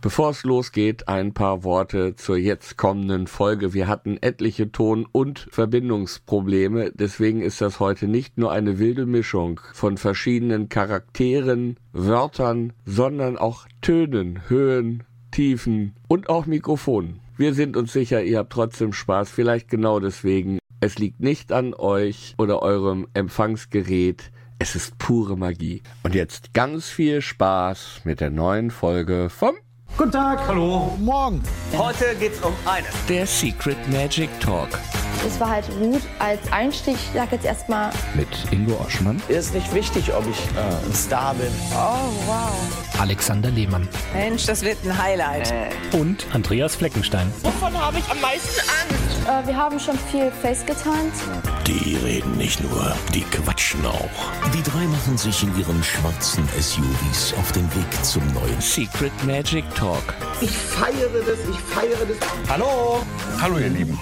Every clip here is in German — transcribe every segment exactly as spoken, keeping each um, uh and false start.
Bevor es losgeht, ein paar Worte zur jetzt kommenden Folge. Wir hatten etliche Ton- und Verbindungsprobleme, deswegen ist das heute nicht nur eine wilde Mischung von verschiedenen Charakteren, Wörtern, sondern auch Tönen, Höhen, Tiefen und auch Mikrofonen. Wir sind uns sicher, ihr habt trotzdem Spaß, vielleicht genau deswegen. Es liegt nicht an euch oder eurem Empfangsgerät. Es ist pure Magie. Und jetzt ganz viel Spaß mit der neuen Folge vom Guten Tag. Hallo. Morgen. Heute geht's um eines. Der Secret Magic Talk. Es war halt gut als Einstieg. Ich sag jetzt erstmal Mit Ingo Oschmann. Ist nicht wichtig, ob ich äh, ein Star bin. oh wow. Alexander Lehmann Mensch, das wird ein Highlight. und Andreas Fleckenstein. Wovon habe ich am meisten Angst? Äh, wir haben schon viel FaceGetimed. Die reden nicht nur, die quatschen auch. Die drei machen sich in ihren schwarzen S U Vs auf den Weg zum neuen Secret Magic Talk. Ich feiere das, ich feiere das. Hallo. Hallo, ihr Lieben.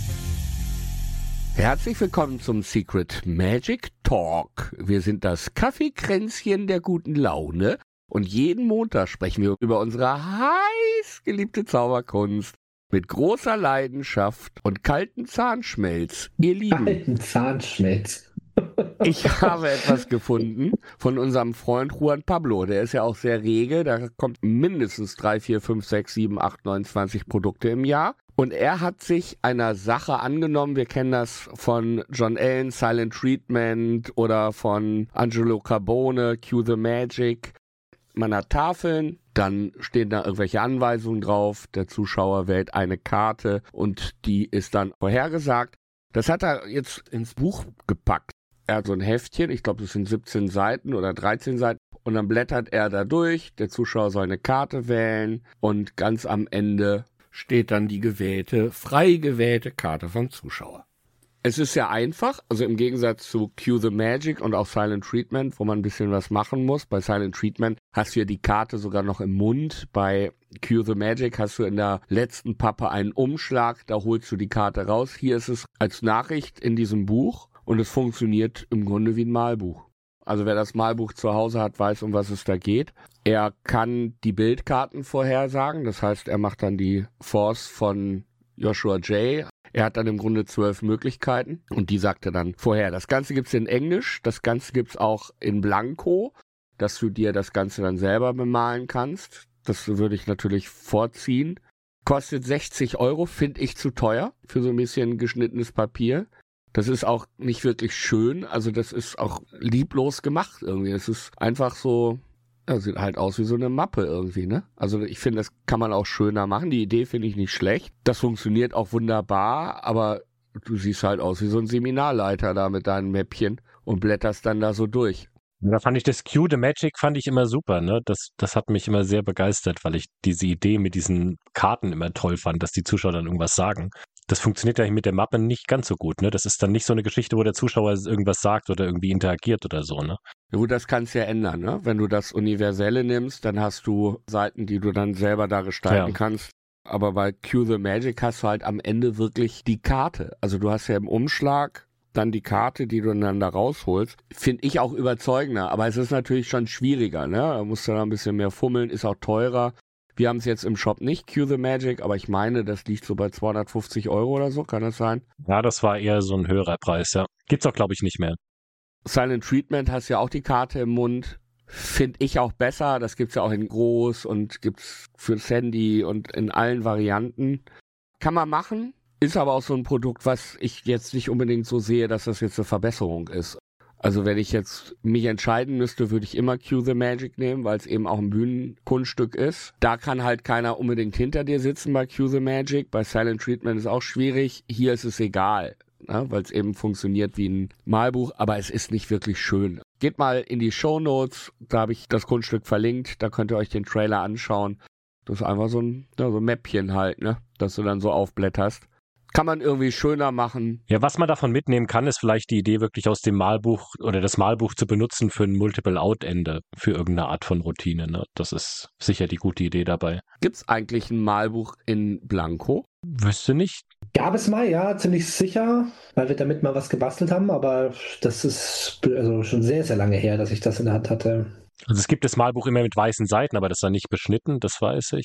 Herzlich willkommen zum Secret Magic Talk. Wir sind das Kaffeekränzchen der guten Laune und jeden Montag sprechen wir über unsere heiß geliebte Zauberkunst mit großer Leidenschaft und kalten Zahnschmelz. Ihr Lieben, Alten Zahnschmelz. ich habe etwas gefunden von unserem Freund Juan Pablo. Der ist ja auch sehr rege. Da kommt mindestens drei, vier, fünf, sechs, sieben, acht, neun, zwanzig Produkte im Jahr. Und er hat sich einer Sache angenommen. Wir kennen das von John Allen, Silent Treatment oder von Angelo Carbone, Cue the Magic. Man hat Tafeln, dann stehen da irgendwelche Anweisungen drauf. Der Zuschauer wählt eine Karte und die ist dann vorhergesagt. Das hat er jetzt ins Buch gepackt. Er hat so ein Heftchen, ich glaube, das sind siebzehn Seiten oder dreizehn Seiten. Und dann blättert er da durch. Der Zuschauer soll eine Karte wählen und ganz am Ende steht dann die gewählte, frei gewählte Karte vom Zuschauer. Es ist sehr einfach, also im Gegensatz zu Cue the Magic und auch Silent Treatment, wo man ein bisschen was machen muss. Bei Silent Treatment hast du ja die Karte sogar noch im Mund. Bei Cue the Magic hast du in der letzten Pappe einen Umschlag, da holst du die Karte raus. Hier ist es als Nachricht in diesem Buch und es funktioniert im Grunde wie ein Malbuch. Also wer das Malbuch zu Hause hat, weiß, um was es da geht. Er kann die Bildkarten vorhersagen, das heißt, er macht dann die Force von Joshua J. Er hat dann im Grunde zwölf Möglichkeiten und die sagt er dann vorher. Das Ganze gibt's in Englisch, das Ganze gibt's auch in Blanko, dass du dir das Ganze dann selber bemalen kannst. Das würde ich natürlich vorziehen. Kostet sechzig Euro, finde ich zu teuer für so ein bisschen geschnittenes Papier. Das ist auch nicht wirklich schön, also das ist auch lieblos gemacht irgendwie. Es ist einfach so, ja, sieht halt aus wie so eine Mappe irgendwie, ne? Also ich finde, das kann man auch schöner machen. Die Idee finde ich nicht schlecht. Das funktioniert auch wunderbar, aber du siehst halt aus wie so ein Seminarleiter da mit deinen Mäppchen und blätterst dann da so durch. Da fand ich das Cue the Magic fand ich immer super, ne? Das, das hat mich immer sehr begeistert, weil ich diese Idee mit diesen Karten immer toll fand, dass die Zuschauer dann irgendwas sagen. Das funktioniert ja mit der Mappe nicht ganz so gut, ne? Das ist dann nicht so eine Geschichte, wo der Zuschauer irgendwas sagt oder irgendwie interagiert oder so, ne? Ja gut, das kannst du ja ändern, ne? Wenn du das Universelle nimmst, dann hast du Seiten, die du dann selber da gestalten Ja. kannst. Aber bei Cue the Magic hast du halt am Ende wirklich die Karte. Also du hast ja im Umschlag dann die Karte, die du dann da rausholst. Finde ich auch überzeugender, aber es ist natürlich schon schwieriger, ne? Da musst du da ein bisschen mehr fummeln, ist auch teurer. Wir haben es jetzt im Shop nicht, Cue the Magic, aber ich meine, das liegt so bei zweihundertfünfzig Euro oder so, kann das sein? Ja, das war eher so ein höherer Preis, ja. Gibt's auch, glaube ich, nicht mehr. Silent Treatment hast ja auch die Karte im Mund. Finde ich auch besser. Das gibt's ja auch in groß und gibt's fürs Handy und in allen Varianten. Kann man machen, ist aber auch so ein Produkt, was ich jetzt nicht unbedingt so sehe, dass das jetzt eine Verbesserung ist. Also wenn ich jetzt mich entscheiden müsste, würde ich immer Cue the Magic nehmen, weil es eben auch ein Bühnenkunststück ist. Da kann halt keiner unbedingt hinter dir sitzen bei Cue the Magic. Bei Silent Treatment ist auch schwierig. Hier ist es egal, ne, weil es eben funktioniert wie ein Malbuch, aber es ist nicht wirklich schön. Geht mal in die Shownotes, da habe ich das Kunststück verlinkt, da könnt ihr euch den Trailer anschauen. Das ist einfach so ein, ja, so ein Mäppchen halt, ne, dass du dann so aufblätterst. Kann man irgendwie schöner machen. Ja, was man davon mitnehmen kann, ist vielleicht die Idee, wirklich aus dem Malbuch oder das Malbuch zu benutzen für ein Multiple-Out-Ende, für irgendeine Art von Routine. Ne? Das ist sicher die gute Idee dabei. Gibt's eigentlich ein Malbuch in Blanko? Wüsste nicht. Gab es mal, ja, ziemlich sicher, weil wir damit mal was gebastelt haben, aber das ist also schon sehr, sehr lange her, dass ich das in der Hand hatte. Also es gibt das Malbuch immer mit weißen Seiten, aber das war nicht beschnitten, das weiß ich.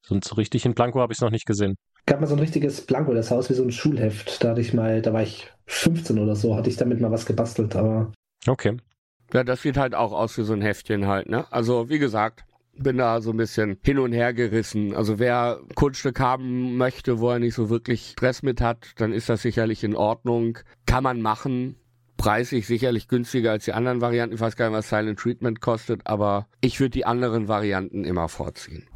So, so richtig in Blanko habe ich es noch nicht gesehen. Gab mal so ein richtiges Blanko, das Haus wie so ein Schulheft. Da hatte ich mal, da war ich fünfzehn oder so, hatte ich damit mal was gebastelt, aber. Okay. Ja, das sieht halt auch aus wie so ein Heftchen halt, ne? Also, wie gesagt, bin da so ein bisschen hin und her gerissen. Also, wer ein Kunststück haben möchte, wo er nicht so wirklich Stress mit hat, dann ist das sicherlich in Ordnung. Kann man machen. Preislich sicherlich günstiger als die anderen Varianten. Ich weiß gar nicht, was Silent Treatment kostet, aber ich würde die anderen Varianten immer vorziehen.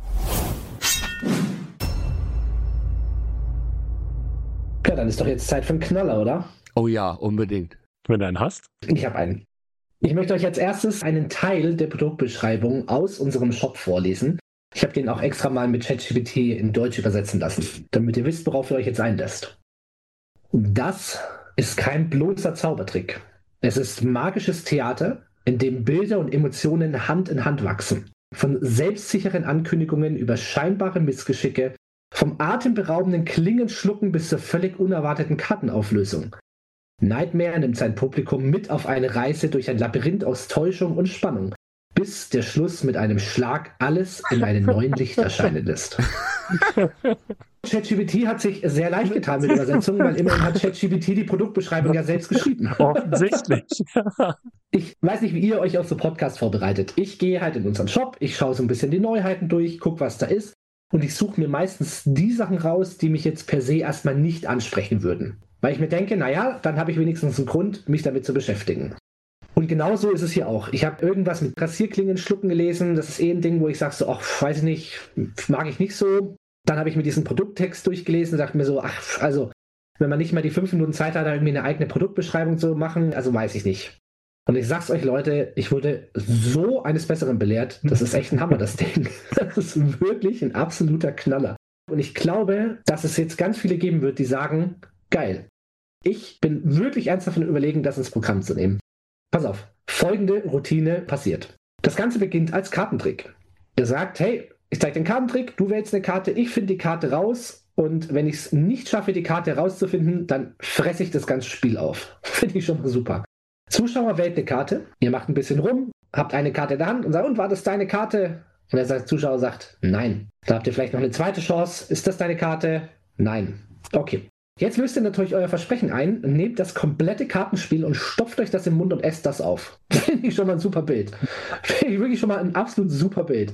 Ja, dann ist doch jetzt Zeit für einen Knaller, oder? Oh ja, unbedingt. Wenn du einen hast? Ich habe einen. Ich möchte euch als erstes einen Teil der Produktbeschreibung aus unserem Shop vorlesen. Ich habe den auch extra mal mit ChatGPT in Deutsch übersetzen lassen, damit ihr wisst, worauf ihr euch jetzt einlässt. Das ist kein bloßer Zaubertrick. Es ist magisches Theater, in dem Bilder und Emotionen Hand in Hand wachsen. Von selbstsicheren Ankündigungen über scheinbare Missgeschicke, vom atemberaubenden Klingenschlucken bis zur völlig unerwarteten Kartenauflösung. Nightmare nimmt sein Publikum mit auf eine Reise durch ein Labyrinth aus Täuschung und Spannung, bis der Schluss mit einem Schlag alles in einem neuen Licht erscheinen lässt. ChatGPT hat sich sehr leicht getan mit Übersetzungen, weil immerhin hat ChatGPT die Produktbeschreibung ja selbst geschrieben. Offensichtlich. Ich weiß nicht, wie ihr euch auf so Podcast vorbereitet. Ich gehe halt in unseren Shop, ich schaue so ein bisschen die Neuheiten durch, gucke, was da ist. Und ich suche mir meistens die Sachen raus, die mich jetzt per se erstmal nicht ansprechen würden. Weil ich mir denke, naja, dann habe ich wenigstens einen Grund, mich damit zu beschäftigen. Und genauso ist es hier auch. Ich habe irgendwas mit Rasierklingen schlucken gelesen. Das ist eh ein Ding, wo ich sage so, ach, weiß ich nicht, mag ich nicht so. Dann habe ich mir diesen Produkttext durchgelesen und dachte mir so, ach, also, wenn man nicht mal die fünf Minuten Zeit hat, da irgendwie eine eigene Produktbeschreibung zu machen, also weiß ich nicht. Und ich sag's euch, Leute, ich wurde so eines Besseren belehrt. Das ist echt ein Hammer, das Ding. Das ist wirklich ein absoluter Knaller. Und ich glaube, dass es jetzt ganz viele geben wird, die sagen, geil. Ich bin wirklich ernst davon überlegen, das ins Programm zu nehmen. Pass auf, folgende Routine passiert. Das Ganze beginnt als Kartentrick. Ihr sagt, hey, ich zeige den Kartentrick, du wählst eine Karte, ich finde die Karte raus und wenn ich es nicht schaffe, die Karte rauszufinden, dann fresse ich das ganze Spiel auf. Finde ich schon mal super. Zuschauer wählt eine Karte, ihr macht ein bisschen rum, habt eine Karte in der Hand und sagt, und war das deine Karte? Und der sagt, Zuschauer sagt, nein. Da habt ihr vielleicht noch eine zweite Chance. Ist das deine Karte? Nein. Okay. Jetzt löst ihr natürlich euer Versprechen ein, nehmt das komplette Kartenspiel und stopft euch das im Mund und esst das auf. Finde ich schon mal ein super Bild. Finde ich wirklich schon mal ein absolut super Bild.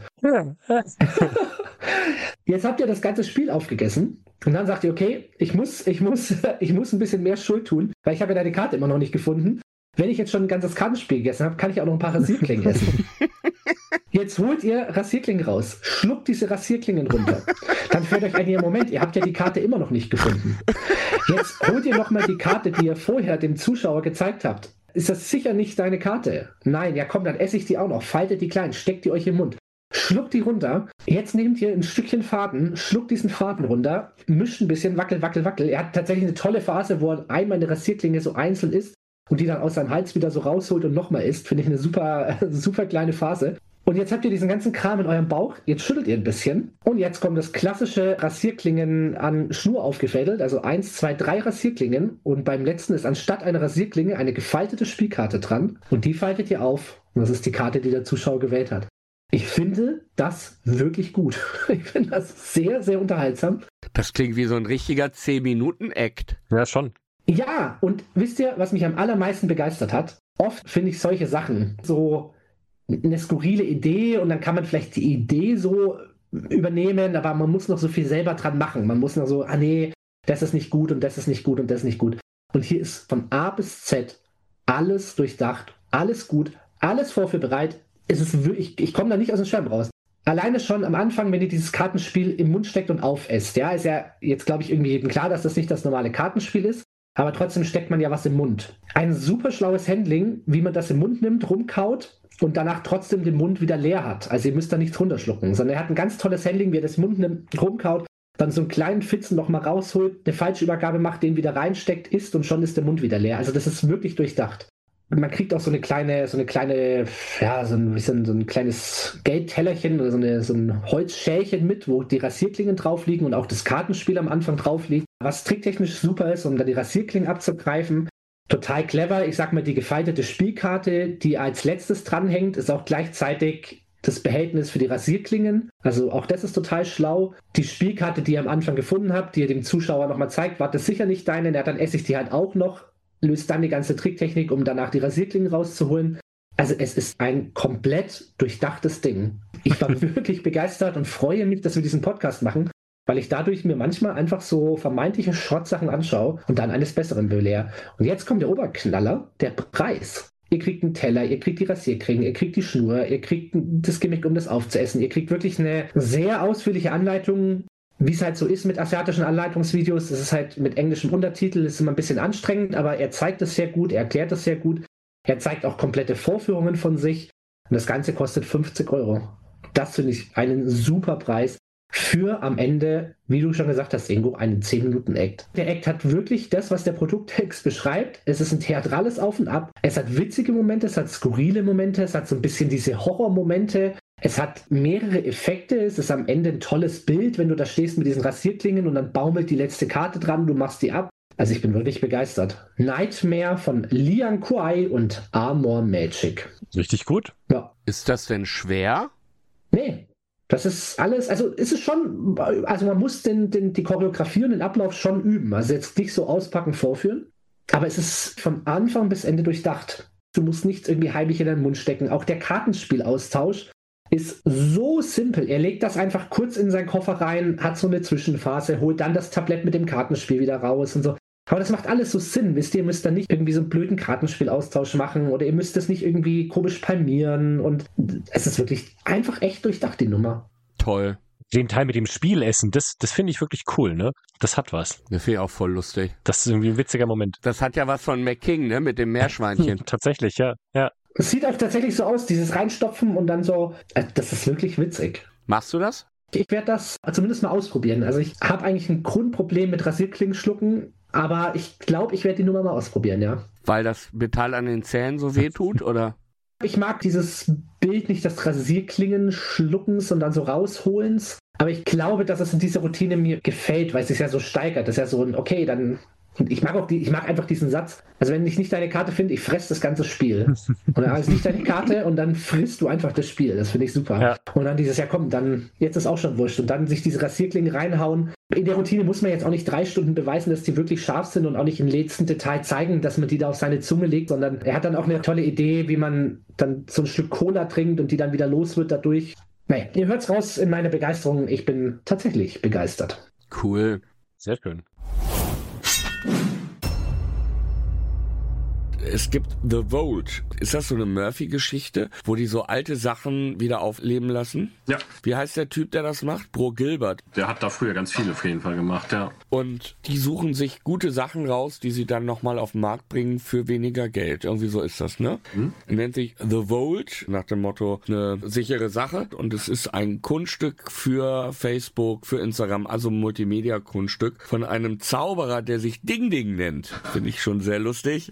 Jetzt habt ihr das ganze Spiel aufgegessen und dann sagt ihr, okay, ich muss, ich muss, ich muss ein bisschen mehr Schuld tun, weil ich habe ja deine Karte immer noch nicht gefunden. Wenn ich jetzt schon ein ganzes Kartenspiel gegessen habe, kann ich auch noch ein paar Rasierklingen essen. Jetzt holt ihr Rasierklingen raus, schluckt diese Rasierklingen runter. Dann fällt euch ein, Moment, ihr habt ja die Karte immer noch nicht gefunden. Jetzt holt ihr nochmal die Karte, die ihr vorher dem Zuschauer gezeigt habt. Ist das sicher nicht deine Karte? Nein, ja komm, dann esse ich die auch noch. Faltet die klein, steckt die euch im Mund. Schluckt die runter. Jetzt nehmt ihr ein Stückchen Faden, schluckt diesen Faden runter, mischt ein bisschen, wackel, wackel, wackel. Er hat tatsächlich eine tolle Phase, wo er einmal eine Rasierklinge so einzeln isst und die dann aus seinem Hals wieder so rausholt und nochmal isst. Finde ich eine super, super kleine Phase. Und jetzt habt ihr diesen ganzen Kram in eurem Bauch, jetzt schüttelt ihr ein bisschen und jetzt kommt das klassische Rasierklingen an Schnur aufgefädelt, also eins, zwei, drei Rasierklingen und beim letzten ist anstatt einer Rasierklinge eine gefaltete Spielkarte dran und die faltet ihr auf und das ist die Karte, die der Zuschauer gewählt hat. Ich finde das wirklich gut. Ich finde das sehr, sehr unterhaltsam. Das klingt wie so ein richtiger zehn Minuten Act. Ja, schon. Ja, und wisst ihr, was mich am allermeisten begeistert hat? Oft finde ich solche Sachen so eine skurrile Idee und dann kann man vielleicht die Idee so übernehmen, aber man muss noch so viel selber dran machen. Man muss noch so, ah nee, das ist nicht gut und das ist nicht gut und das ist nicht gut. Und hier ist von A bis Z alles durchdacht, alles gut, alles vorführbereit. Es ist wirklich, ich komme da nicht aus dem Schirm raus. Alleine schon am Anfang, wenn ihr dieses Kartenspiel im Mund steckt und aufesst, ja, ist ja jetzt, glaube ich, irgendwie jedem klar, dass das nicht das normale Kartenspiel ist, aber trotzdem steckt man ja was im Mund. Ein super schlaues Handling, wie man das im Mund nimmt, rumkaut und danach trotzdem den Mund wieder leer hat. Also ihr müsst da nichts runterschlucken, sondern er hat ein ganz tolles Handling, wie er das im Mund nimmt, rumkaut, dann so einen kleinen Fitzen nochmal rausholt, eine falsche Übergabe macht, den wieder reinsteckt, isst und schon ist der Mund wieder leer. Also das ist wirklich durchdacht. Man kriegt auch so eine kleine, so eine kleine, ja, so ein bisschen so ein kleines Geldtellerchen oder so, eine, so ein Holzschälchen mit, wo die Rasierklingen drauf liegen und auch das Kartenspiel am Anfang drauf liegt. Was tricktechnisch super ist, um da die Rasierklingen abzugreifen. Total clever. Ich sag mal, die gefaltete Spielkarte, die als letztes dranhängt, ist auch gleichzeitig das Behältnis für die Rasierklingen. Also auch das ist total schlau. Die Spielkarte, die ihr am Anfang gefunden habt, die ihr dem Zuschauer nochmal zeigt, war das sicher nicht deine. Ja, dann esse ich die halt auch noch. Löst dann die ganze Tricktechnik, um danach die Rasierklingen rauszuholen. Also es ist ein komplett durchdachtes Ding. Ich war wirklich begeistert und freue mich, dass wir diesen Podcast machen, weil ich dadurch mir manchmal einfach so vermeintliche Schrottsachen anschaue und dann eines Besseren belehre. Und jetzt kommt der Oberknaller, der Preis. Ihr kriegt einen Teller, ihr kriegt die Rasierklingen, ihr kriegt die Schnur, ihr kriegt das Gimmick, um das aufzuessen. Ihr kriegt wirklich eine sehr ausführliche Anleitung, wie es halt so ist mit asiatischen Anleitungsvideos. Es ist halt mit englischem Untertitel, ist immer ein bisschen anstrengend, aber er zeigt es sehr gut, er erklärt es sehr gut. Er zeigt auch komplette Vorführungen von sich und das Ganze kostet fünfzig Euro. Das finde ich einen super Preis für am Ende, wie du schon gesagt hast, Ingo, einen zehn Minuten Act. Der Act hat wirklich das, was der Produkttext beschreibt. Es ist ein theatrales Auf und Ab. Es hat witzige Momente, es hat skurrile Momente, es hat so ein bisschen diese Horrormomente. Es hat mehrere Effekte. Es ist am Ende ein tolles Bild, wenn du da stehst mit diesen Rasierklingen und dann baumelt die letzte Karte dran, du machst die ab. Also ich bin wirklich begeistert. Nightmare von Liang Kuai und Armor Magic. Richtig gut. Ja. Ist das denn schwer? Nee. Das ist alles, also ist es schon, also man muss den, den, die Choreografie und den Ablauf schon üben. Also jetzt nicht so auspacken, vorführen. Aber es ist von Anfang bis Ende durchdacht. Du musst nichts irgendwie heimlich in deinen Mund stecken. Auch der Kartenspielaustausch ist so simpel. Er legt das einfach kurz in seinen Koffer rein, hat so eine Zwischenphase, holt dann das Tablett mit dem Kartenspiel wieder raus und so. Aber das macht alles so Sinn, wisst ihr, ihr müsst dann nicht irgendwie so einen blöden Kartenspielaustausch machen oder ihr müsst das nicht irgendwie komisch palmieren und es ist wirklich einfach echt durchdacht, die Nummer. Toll. Den Teil mit dem Spielessen, das, das finde ich wirklich cool, ne? Das hat was. Das finde ich auch voll lustig. Das ist irgendwie ein witziger Moment. Das hat ja was von McKing, ne? Mit dem Meerschweinchen. Tatsächlich, ja, ja. Es sieht auch tatsächlich so aus, dieses Reinstopfen und dann so, das ist wirklich witzig. Machst du das? Ich werde das zumindest mal ausprobieren. Also ich habe eigentlich ein Grundproblem mit Rasierklingen schlucken, aber ich glaube, ich werde die Nummer mal ausprobieren, ja. Weil das Metall an den Zähnen so weh tut, oder? Ich mag dieses Bild nicht des Rasierklingen schluckens und dann so rausholens, aber ich glaube, dass es in dieser Routine mir gefällt, weil es sich ja so steigert. Das ist ja so ein, okay, dann... Und ich mag auch die, ich mag einfach diesen Satz. Also wenn ich nicht deine Karte finde, ich fresse das ganze Spiel. Und dann ist nicht deine Karte und dann frisst du einfach das Spiel. Das finde ich super. Ja. Und dann dieses, ja komm, dann, jetzt ist auch schon wurscht. Und dann sich diese Rasierklingen reinhauen. In der Routine muss man jetzt auch nicht drei Stunden beweisen, dass die wirklich scharf sind und auch nicht im letzten Detail zeigen, dass man die da auf seine Zunge legt, sondern er hat dann auch eine tolle Idee, wie man dann so ein Stück Cola trinkt und die dann wieder los wird dadurch. Naja, ihr hört's raus in meiner Begeisterung. Ich bin tatsächlich begeistert. Cool. Sehr schön. Es gibt The Vault. Ist das so eine Murphy-Geschichte, wo die so alte Sachen wieder aufleben lassen? Ja. Wie heißt der Typ, der das macht? Bro Gilbert. Der hat da früher ganz viele auf jeden Fall gemacht, ja. Und die suchen sich gute Sachen raus, die sie dann nochmal auf den Markt bringen für weniger Geld. Irgendwie so ist das, ne? Mhm. Nennt sich The Vault, nach dem Motto eine sichere Sache. Und es ist ein Kunststück für Facebook, für Instagram, also ein Multimedia-Kunststück von einem Zauberer, der sich Ding Ding nennt. Finde ich schon sehr lustig.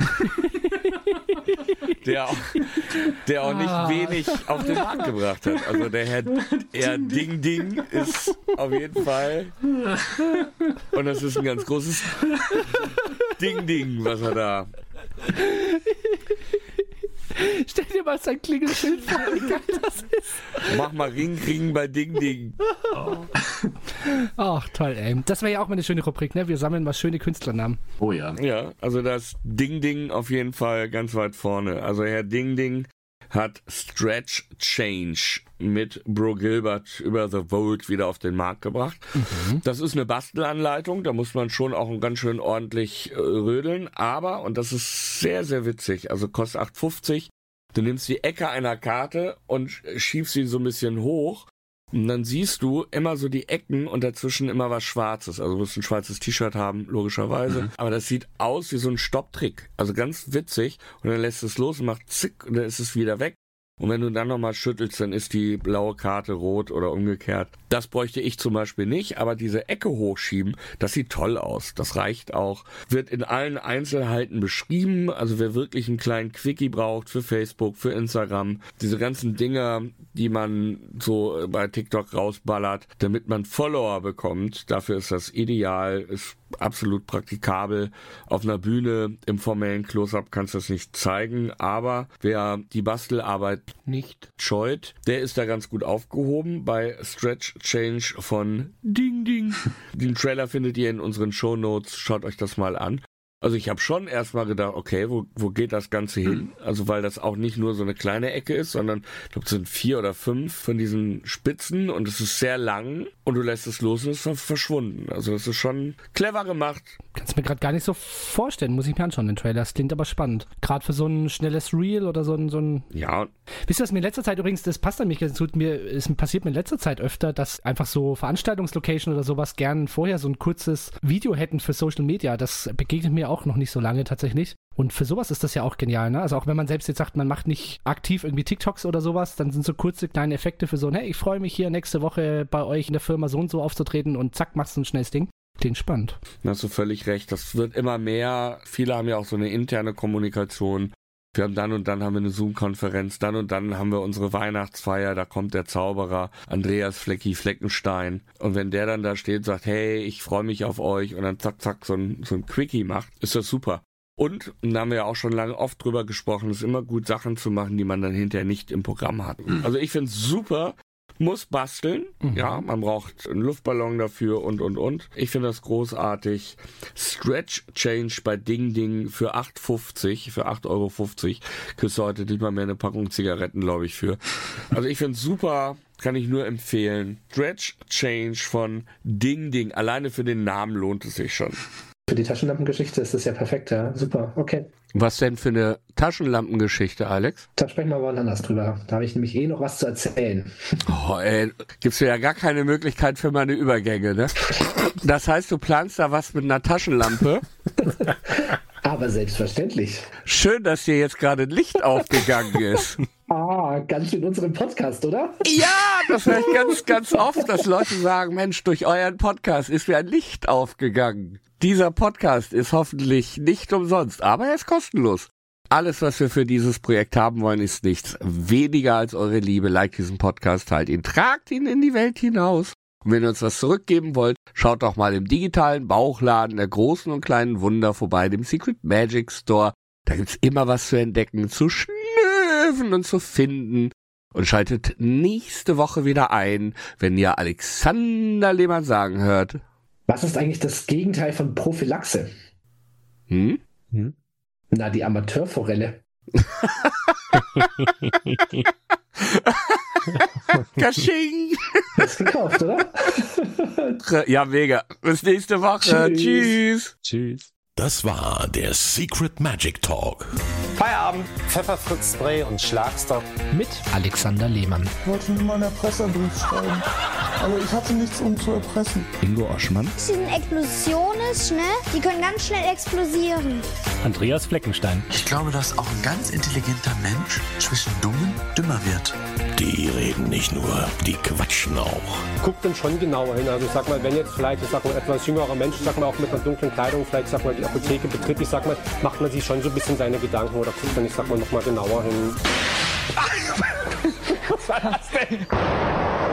Der auch, der auch nicht ah. wenig auf den Markt gebracht hat. Also der Herr, Herr Ding Ding ist auf jeden Fall, und das ist ein ganz großes Ding Ding, was er da... Stell dir mal sein Klingelschild vor, wie geil das ist. Mach mal Ring, Ring bei Ding Ding. Ach, toll, ey. Das wäre ja auch mal eine schöne Rubrik, ne? Wir sammeln mal schöne Künstlernamen. Oh ja. Ja, also das Ding Ding auf jeden Fall ganz weit vorne. Also Herr Ding Ding hat Stretch Change mit Bro Gilbert über The Vault wieder auf den Markt gebracht. Mhm. Das ist eine Bastelanleitung, da muss man schon auch ganz schön ordentlich äh, rödeln, aber, und das ist sehr, sehr witzig, also kostet acht fünfzig, du nimmst die Ecke einer Karte und schiebst sie so ein bisschen hoch und dann siehst du immer so die Ecken und dazwischen immer was Schwarzes. Also du musst ein schwarzes T-Shirt haben, logischerweise. Mhm. Aber das sieht aus wie so ein Stopptrick. Also ganz witzig. Und dann lässt es los und macht zick und dann ist es wieder weg. Und wenn du dann nochmal schüttelst, dann ist die blaue Karte rot oder umgekehrt. Das bräuchte ich zum Beispiel nicht, aber diese Ecke hochschieben, das sieht toll aus. Das reicht auch. Wird in allen Einzelheiten beschrieben. Also wer wirklich einen kleinen Quickie braucht für Facebook, für Instagram, diese ganzen Dinger, die man so bei TikTok rausballert, damit man Follower bekommt, dafür ist das ideal, ist absolut praktikabel. Auf einer Bühne im formellen Close-Up kannst du das nicht zeigen, aber wer die Bastelarbeit nicht scheut, der ist da ganz gut aufgehoben bei Stretch Change von Ding Ding. Den Trailer findet ihr in unseren Shownotes, schaut euch das mal an. Also ich habe schon erstmal gedacht, okay, wo, wo geht das Ganze hin? Also weil das auch nicht nur so eine kleine Ecke ist, sondern ich glaube, es sind vier oder fünf von diesen Spitzen und es ist sehr lang und du lässt es los und es ist verschwunden. Also das ist schon clever gemacht. Kannst mir gerade gar nicht so vorstellen, muss ich mir anschauen, den Trailer. Das klingt aber spannend. Gerade für so ein schnelles Reel oder so ein... So ein ja. Wisst ihr, was mir in letzter Zeit übrigens, das passt an mich, das tut mir, es passiert mir in letzter Zeit öfter, dass einfach so Veranstaltungslocation oder sowas gern vorher so ein kurzes Video hätten für Social Media. Das begegnet mir auch noch nicht so lange tatsächlich. Und für sowas ist das ja auch genial, ne? Also auch wenn man selbst jetzt sagt, man macht nicht aktiv irgendwie TikToks oder sowas, dann sind so kurze kleine Effekte für so, hey, ich freue mich hier nächste Woche bei euch in der Firma so und so aufzutreten und zack, machst du ein schnelles Ding. Klingt spannend. Da hast du völlig recht. Das wird immer mehr. Viele haben ja auch so eine interne Kommunikation. Wir haben dann und dann haben wir eine Zoom-Konferenz, dann und dann haben wir unsere Weihnachtsfeier, da kommt der Zauberer Andreas Flecki Fleckenstein. Und wenn der dann da steht und sagt, hey, ich freue mich auf euch und dann zack, zack, so ein, so ein Quickie macht, ist das super. Und, und da haben wir ja auch schon lange oft drüber gesprochen, es ist immer gut, Sachen zu machen, die man dann hinterher nicht im Programm hat. Also ich finde es super, muss basteln, mhm. ja, man braucht einen Luftballon dafür und, und, und. Ich finde das großartig. Stretch Change bei Ding Ding für acht fünfzig, für acht Euro fünfzig, kriegst du heute nicht mal mehr eine Packung Zigaretten, glaube ich, für. Also ich finde es super, kann ich nur empfehlen. Stretch Change von Ding Ding, alleine für den Namen lohnt es sich schon. Für die Taschenlampengeschichte ist das ja perfekt, ja. Super, okay. Was denn für eine Taschenlampengeschichte, Alex? Da sprechen wir mal anders drüber. Da habe ich nämlich eh noch was zu erzählen. Oh, ey, gibt's ja gar keine Möglichkeit für meine Übergänge, ne? Das heißt, du planst da was mit einer Taschenlampe? Aber selbstverständlich. Schön, dass dir jetzt gerade ein Licht aufgegangen ist. Ah, ganz in unserem Podcast, oder? Ja, das höre ich ganz, ganz oft, dass Leute sagen, Mensch, durch euren Podcast ist mir ein Licht aufgegangen. Dieser Podcast ist hoffentlich nicht umsonst, aber er ist kostenlos. Alles, was wir für dieses Projekt haben wollen, ist nichts weniger als eure Liebe. Like diesen Podcast, teilt ihn, tragt ihn in die Welt hinaus. Und wenn ihr uns was zurückgeben wollt, schaut doch mal im digitalen Bauchladen der großen und kleinen Wunder vorbei, dem Secret Magic Store. Da gibt's immer was zu entdecken, zu schnüffeln und zu finden. Und schaltet nächste Woche wieder ein, wenn ihr Alexander Lehmann sagen hört. Was ist eigentlich das Gegenteil von Prophylaxe? Hm? Hm? Na, die Amateurforelle. Kasching! Hast du gekauft, oder? Ja, mega. Bis nächste Woche. Tschüss. Tschüss. Tschüss. Das war der Secret Magic Talk. Feierabend, Pfefferspray und Schlagstock. Mit Alexander Lehmann. Ich wollte schon immer einen Erpresserbrief schreiben, aber ich hatte nichts, um zu erpressen. Ingo Oschmann. Das sind Explosionen, ne? Die können ganz schnell explodieren. Andreas Fleckenstein. Ich glaube, dass auch ein ganz intelligenter Mensch zwischen Dummen dümmer wird. Die reden nicht nur, die quatschen auch. Guckt dann schon genauer hin. Also sag mal, wenn jetzt vielleicht, ich sag mal, etwas jüngerer Mensch, sag mal, auch mit einer dunklen Kleidung, vielleicht, sag mal, die Apotheke betritt, ich sag mal, macht man sich schon so ein bisschen seine Gedanken oder guckt dann, ich sag mal, nochmal genauer hin. Was war das denn?